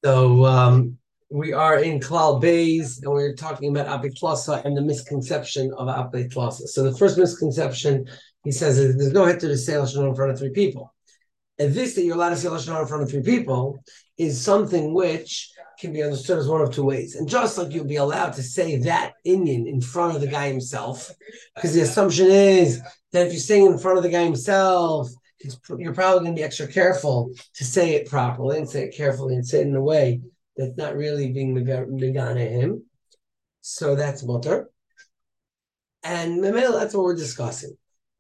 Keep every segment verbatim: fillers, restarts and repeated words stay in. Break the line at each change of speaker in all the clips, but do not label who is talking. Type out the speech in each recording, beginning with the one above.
So um, we are in Klal Beis, and we're talking about Abitlasa and the misconception of Abitlasa. So the first misconception, he says, is there's no heter to say Lashon Hara in front of three people. And this that you're allowed to say Lashon Hara in front of three people is something which can be understood as one of two ways. And just like you'll be allowed to say that Indian in front of the guy himself, because the assumption is that if you're saying in front of the guy himself, you're probably going to be extra careful to say it properly and say it carefully and say it in a way that's not really being begun at him. So that's mutter. And that's what we're discussing.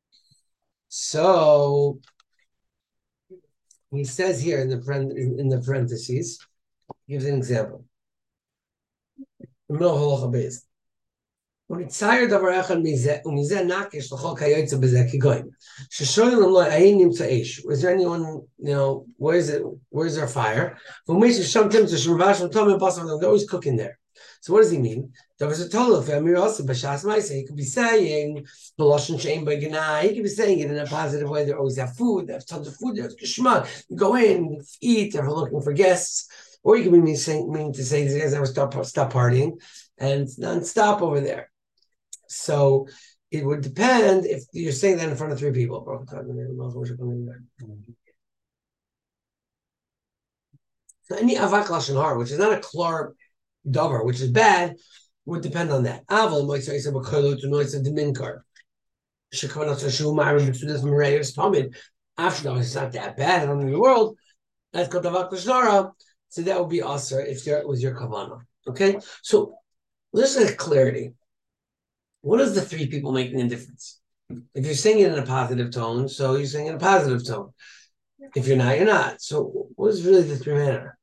So he says here in the in the parentheses, he gives an example. The middle of halacha base. ומצער דבר אחד מזה, ומזה נקש לכל כיוצא בזה כגויים. ששואלים לו, האם נמצא אש? Is there anyone, you know, where is it, where is there fire? ומי ששם תמצא שמבש ותום מבשר, they're always cooking there. So what does he mean? דבר שתולו, ואמיר also, בשעס מייסה, he could be saying, בלושן שאין בגנה, he could be saying it in a positive way, they always have food, they have tons of food, there's geschmack, you go in, eat, they're looking for guests, or you could be meaning, saying, meaning to say, these guys never stop, stop partying, and it's non-stop over there. So it would depend if you're saying that in front of three people. So any avak lashon hara, which is not a klar davar, which is bad, would depend on that. Aval after it's not that bad in the world. That's called avak lashon hara. So that would be usher if it was your kavanah. Okay, so let's get clarity. What is the three people making a difference? If you're saying it in a positive tone, so you're saying it in a positive tone. If you're not, you're not. So what is really the three manner?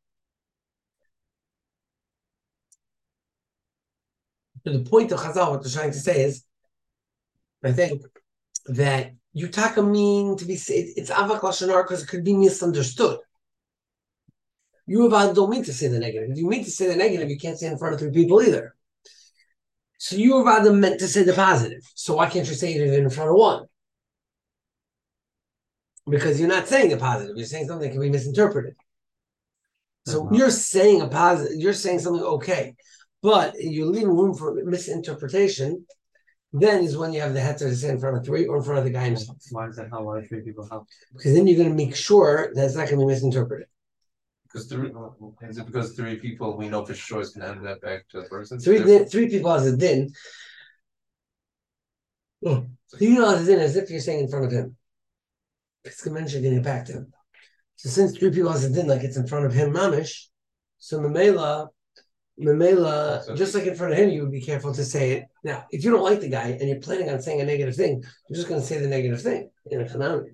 The point of Chazal, what they're trying to say is, I think, that Yutaka mean to be, it's avak lashon hara because it could be misunderstood. You don't mean to say the negative. If you mean to say the negative, you can't say it in front of three people either. So you were rather meant to say the positive. So why can't you say it in front of one? Because you're not saying a positive. You're saying something that can be misinterpreted. So uh-huh. You're saying a positive. You're saying something okay, but you're leaving room for misinterpretation. Then is when you have the heter to say in front of three or in front of the guy himself.
Why does that help? Why do three people help?
Because then you're going to make sure that it's not going to be misinterpreted.
Because three is it because three people we know for sure is going to end that back to the person?
Three din, three people as a din. Oh, three people as a din as if you're saying in front of him. It's going to getting it back to him. So since three people as a din, like it's in front of him, mamish. So memela, memela, so just like in front of him, you would be careful to say it. Now, if you don't like the guy and you're planning on saying a negative thing, you're just going to say the negative thing in a phenomenon.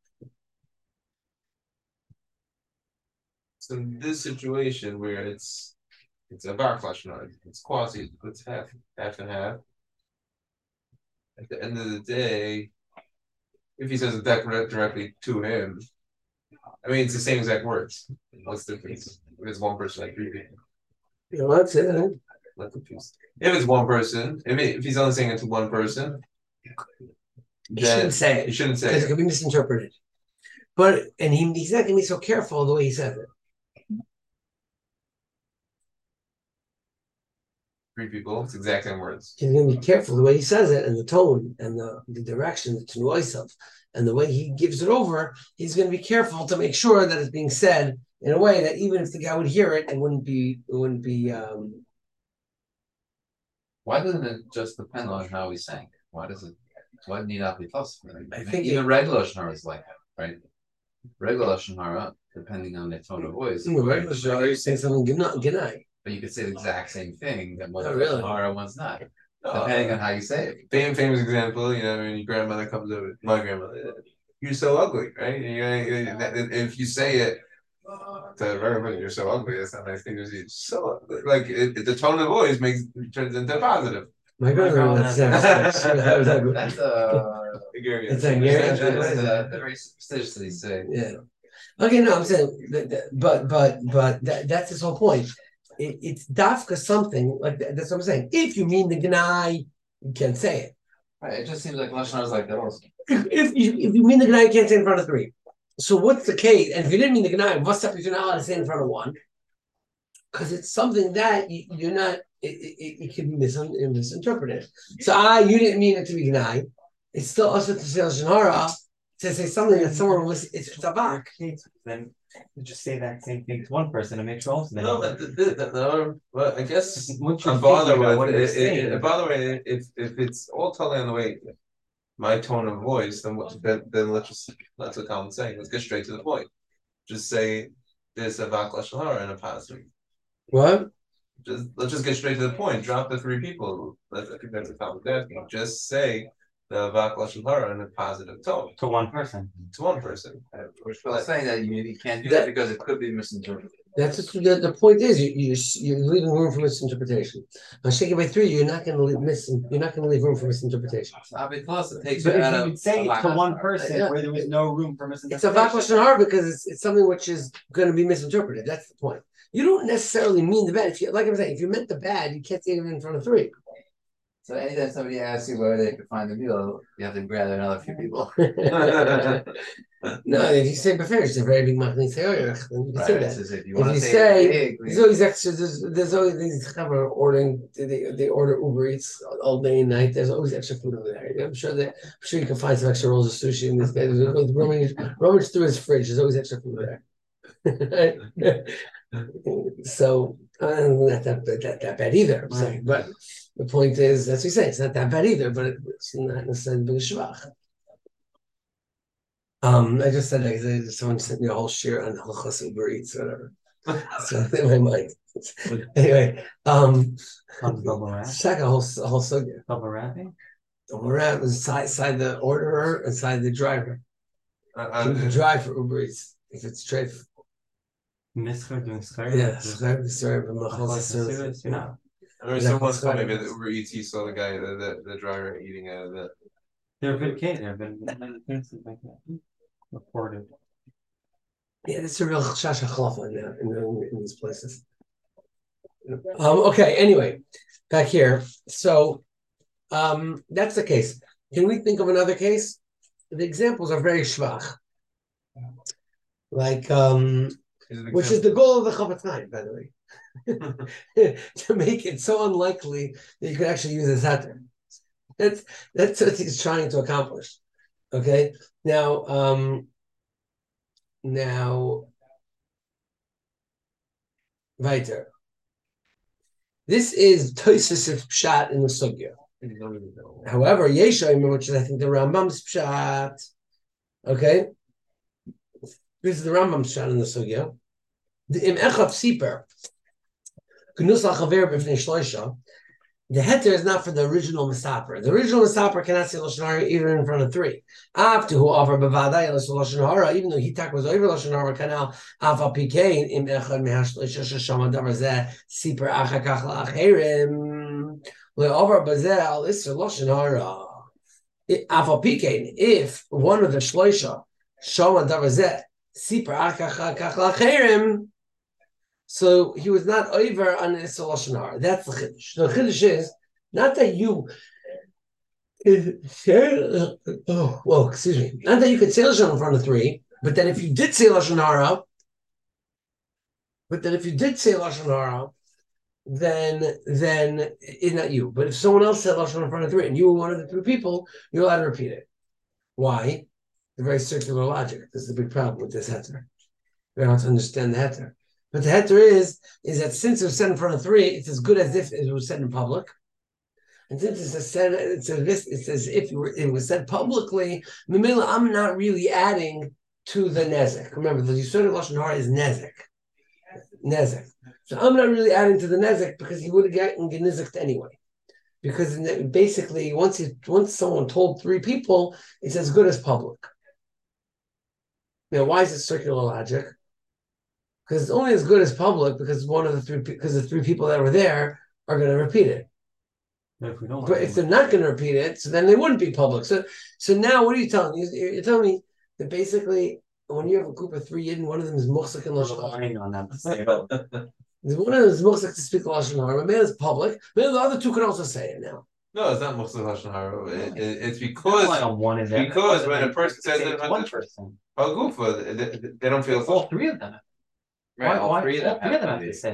So in this situation where it's it's a bar lashon hara, it's quasi, it's half, half and half. At the end of the day, if he says it directly to him, I mean, it's the same exact words. What's the difference? If it's one person, like three people.
Yeah, well, that's it. Huh?
If it's one person, if, it, if he's only saying it to one person,
he shouldn't say it.
He shouldn't say it.
Because it could be misinterpreted. But, and he, he's not going to be so careful the way he says it.
Three people, it's exact same words.
He's going to be careful the way he says it and the tone and the, the direction, the tenuisav, and the way he gives it over. He's going to be careful to make sure that it's being said in a way that even if the guy would hear it, it wouldn't be, it wouldn't be. Um...
Why doesn't it just depend on how he's saying it? Why does it? Why need not be possible?
I think
even it, regular lashon hara is like that, right? Regular lashon hara, depending on the tone of voice.
Regular lashon hara, you're saying something genai.
But you could say the exact same thing that one's
really.
hara, one's not, depending uh, on how you say it.
Famous, famous example, you know, when your grandmother comes over, my grandmother, you're so ugly, right? And if you say it to everybody, you're so ugly, that's not a nice thing to see. So ugly. Like, it, it, the tone of voice makes turns into positive.
My grandmother, that's, that's,
that's, uh, that's uh,
Hungarian. It's Hungarian.
That's uh, very superstitiously say.
Yeah. Okay, no, I'm saying, that, but, but, but that, that's his whole point. It, it's dafka something like that. That's what I'm saying. If you mean the gnai, you can't say it.
Right. It just seems like lashon hara is like that also.
If, if you if you mean the gnai, you can't say in front of three. So what's the case? And if you didn't mean the gnai, what's up if you're not allowed to say in front of one? because it's something that you, you're not. It, it, it can be mis- misinterpreted. So ah, you didn't mean it to be gnai. It's still also to say lashon hara to say something that someone was. It's tabak.
Then just say that same thing to one person and make sure also.
No, but the, the, the, no, but I guess
Once you
I'm
think
bothered
about
with
what
it.
you're
It,
saying.
it, it bother me if if it's all totally on the way. My tone of voice, then what? Then, then let's just that's what Colin's saying. Let's get straight to the point. Just say there's a vak lashon hara and a positive.
What?
Just let's just get straight to the point. Drop the three people. That's, I think that's what Colin's asking. Just say the vak lashon hara in a positive tone
To one person.
to one person.
We're still saying that you, you can't do that because it could be misinterpreted.
That's just, the, the point is you you you're leaving room for misinterpretation. On shaking by three, you're not going to leave miss. You're not going to leave room for misinterpretation.
So I mean, plus it takes
But
you
if
out
you
of
would say it to one person
Yeah.
where there was no room for
It's a
misinterpretation.
vak lashon hara because it's, it's something which is going to be misinterpreted. That's the point. You don't necessarily mean the bad. If you, like I'm saying, if you meant the bad, you can't say it in front of three.
So anytime somebody asks you where they could find the meal, you have to gather another few people.
No, if you say beferish, it's a very big machnei seirach, then you can say
Right,
that.
so if you
If
want
you
to say,
say,
it big,
there's always extra. There's, there's always these cover ordering. They, they order Uber Eats all day and night. There's always extra food over there. I'm sure that I'm sure you can find some extra rolls of sushi in this guy. Rummage, rummage through his fridge. There's always extra food there. So uh, not that, that that bad either. I'm saying, but the point is, that's what you say. It's not that bad either, but it's not necessarily big shvach. Um, I just said that because someone sent me a whole share on halachas Uber Eats, whatever. So in my mind. Anyway, um,
Double wrap.
check a whole a whole sugya.
Double wrapping?
Double wrap inside, inside the orderer, inside the driver.
I,
You can
I,
drive for Uber Eats if it's trade.
Misker doing sky.
Yeah, schreiben, sorry, but machal service.
Yeah.
I remember
Yeah,
someone
that's
told me
right.
that Uber Eats he saw the guy, the, the, the driver eating out of the.
There have been cases, there have been things like that reported.
Yeah, it's a real shasha chalaf in, in, in these places. Um, okay, anyway, back here. So um, that's the case. Can we think of another case? The examples are very schwach. Like, um, which is the goal of the Chofetz Chaim, by the way, to make it so unlikely that you could actually use this heter. That's that's what he's trying to accomplish. Okay, now, um, now, weiter. This is Tosfos' pshat in the sugya. However, Yeshayim, which is I think the Rambam's pshat. Okay, this is the Rambam's pshat in the sugya. The im echad siper, gnus lachaver b'fnei shloisha. The heter is not for the original Misaper. The original Misaper cannot say Lashon Hara even in front of three. After who offer b'vadai Lashon Hara, even though Hitak was over Lashon Hara, canal Afa Pikein im echad mehashloisha sheshama davar zeh siper achakach la'acherim le'over b'zeh al isser Lashon Hara. Afa Pikein, if one of the shloisha shama davar zeh siper achakach la'acherim. So he was not over on Issur Lashon Hara. That's the chiddush. The chiddush is not that you. Oh, well, excuse me. Not that you could say Lashon in front of three, but then if you did say Lashon Hara, but then if you did say Lashon Hara, then then it's not you. But if someone else said Lashon in front of three, and you were one of the three people, you're allowed to repeat it. Why? The very circular logic. This is the big problem with this heter. We don't have to understand the heter. But the heter is, is that since it was said in front of three, it's as good as if it was said in public. And since it's, a said, it's, a, it's as if it, were, it was said publicly, Mamela, I'm not really adding to the nezek. Remember, the Yisod of Lashon Hara is nezek. Nezek. So I'm not really adding to the nezek because he would have gotten genizeked anyway. Because basically, once he, once someone told three people, it's as good as public. Now, why is it circular logic? Because it's only as good as public because one of the three because the three people that were there are going to repeat it.
But if we don't,
But if they're not going to repeat it, so then they wouldn't be public. So, so now what are you telling me? You're, you're telling me that basically when you have a group of three Yidden, one of them is muhsek and lashon hara.
relying on them to say it.
One of them is muhsek to speak lashon hara. But maybe it's public. Maybe the other two can also say it now.
No, it's not Muxal Lashon Hara. It, it, it's
Rely
because
on one is there.
because when a person says
Say
it,
it's one person.
Hagufa, they, they don't feel
All three of them.
Right,
why,
all
why,
three of
all
them
three of them
have
have
to
to
be.
say it.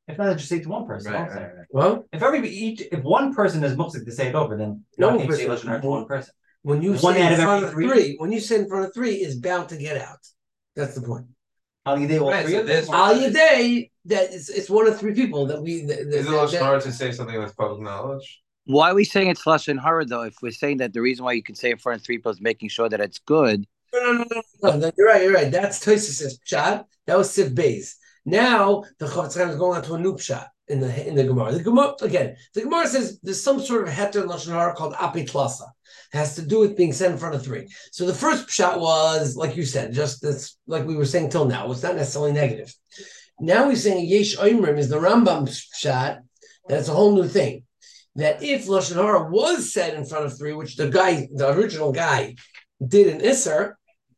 If not, just say it to one person.
Right,
also.
right, right.
Well,
If every each if one person is mufsik to say it over, then
No,
why can't you say
but-
lashon hara to one person?
when you
One
say
out
in
of
front
every
of
three?
three, when you say in front of three, is bound to get out. That's the point.
How do you do all
Right,
three
so
of them?
this-
Al Yaday, that it's, it's one of three people that we. That,
Is
that,
it lashon
that-
hara to say something that's public knowledge?
Why are we saying it's lashon hara though? If we're saying that the reason why you can say in front of three people is making sure that it's good.
No, no, no, no, no, no. You're right. You're right. That's Tosfos pshat. That was Siv Beis. Now the Chofetz Chaim is going on to a new pshat in the in the Gemara. The Gemara again. The Gemara says there's some sort of heter lashon hara called apitlasa. It has to do with being said in front of three. So the first pshat was, like you said, just this, like we were saying till now. It's not necessarily negative. Now we're saying yesh oimrim is the Rambam pshat. That's a whole new thing. That if lashon hara was said in front of three, which the guy, the original guy, did in Isser,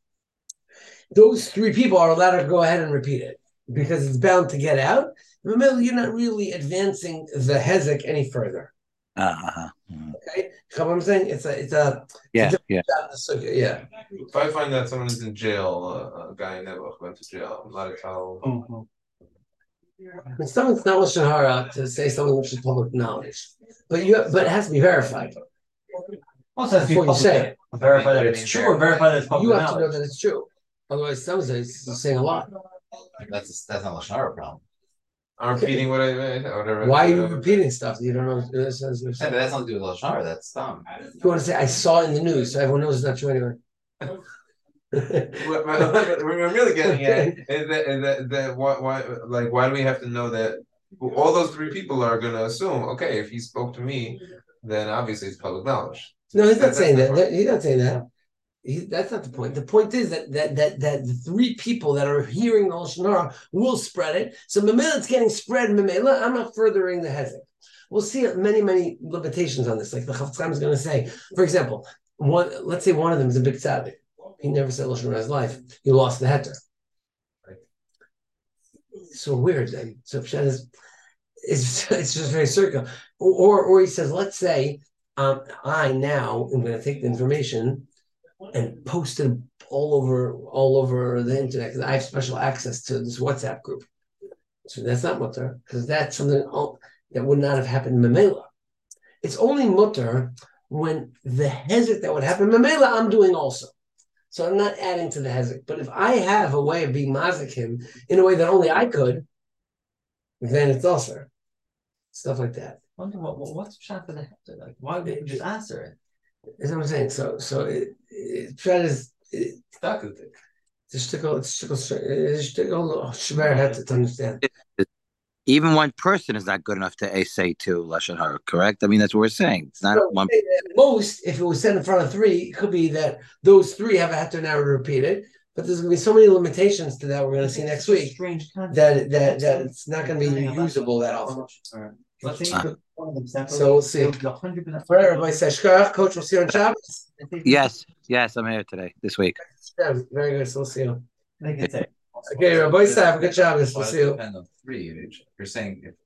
those three people are allowed to go ahead and repeat it because it's bound to get out. Remember, you're not really advancing the hezek any further.
Uh-huh.
Okay, you know what I'm saying? It's a, it's a,
Yeah, yeah.
it's a yeah.
If I find that someone is in jail, uh, a guy in Nebuch went to jail, I'm allowed to tell.
Mhm.
It's not, it's not lashon hara to say something which is public knowledge, but you, but it has to be verified.
Also, has to be
Before you
public-
say it.
verify that
What
it's
do you
true
mean
or verify that it's public
You have to know
knowledge.
that it's true. Otherwise, some say it's saying a lot.
That's that's not lashon hara problem.
I'm repeating what I meant, or whatever.
Why are you repeating stuff that you don't know? This is- this is-
Yeah, but that's nothing to do with lashon hara. That's dumb.
You want to say I saw it in the news, so everyone knows it's not true anyway.
What, what, what we're really getting at is that, is that, that why, why, like, why do we have to know that all those three people are going to assume, okay, if he spoke to me, then obviously it's public knowledge.
No, he's not
That's
saying
the
that.
point.
That- He's not saying that. He, that's not the point. The point is that that that that the three people that are hearing the lashon hara will spread it. So Mamela, it's getting spread. Mamela, I'm not furthering the hezek. We'll see many many limitations on this. Like the Chafetz Chaim is going to say, for example, one. Let's say one of them is a big tzaddik. He never said lashon hara in his life. He lost the heter. So weird. Then. So Pshat is it's it's just very circular. Or or he says, let's say um, I now am going to take the information and post it all over all over the internet because I have special access to this WhatsApp group. So that's not mutter because that's something that would not have happened in Mamela. It's only mutter when the hezek that would happen in Mamela I'm doing also. So I'm not adding to the hezek. But if I have a way of being mazik him in a way that only I could, then it's also stuff like that.
I wonder what, what what's pshat for the hefter? Like, why would you just answer it?
That's what I'm saying. So so it, it Pshat is it,
Stuck with it.
it's a shtickle, it's a shtickle, it's a shtickle, shver heter to understand.
Even one person is not good enough to say to lashon hara, correct? I mean, that's what we're saying. It's not
So,
one.
at most, if it was said in front of three, it could be that those three have a heter now to repeat it. But there's going to be so many limitations to that we're going to see next week
Strange concept.
that that that it's not going to be usable that often.
Alright. Let's say you put one of them separately,
So we'll see.
it would be one hundred percent.
All right, everybody say shkach. Coach, we'll see you on Shabbos.
Yes, yes, I'm here today, this week.
Yeah, very good. So we'll see you.
They can say.
Okay, Rabbi Say, have a good Shabbos.
Why
We'll
does
see
it
you.
depend on three? You're saying if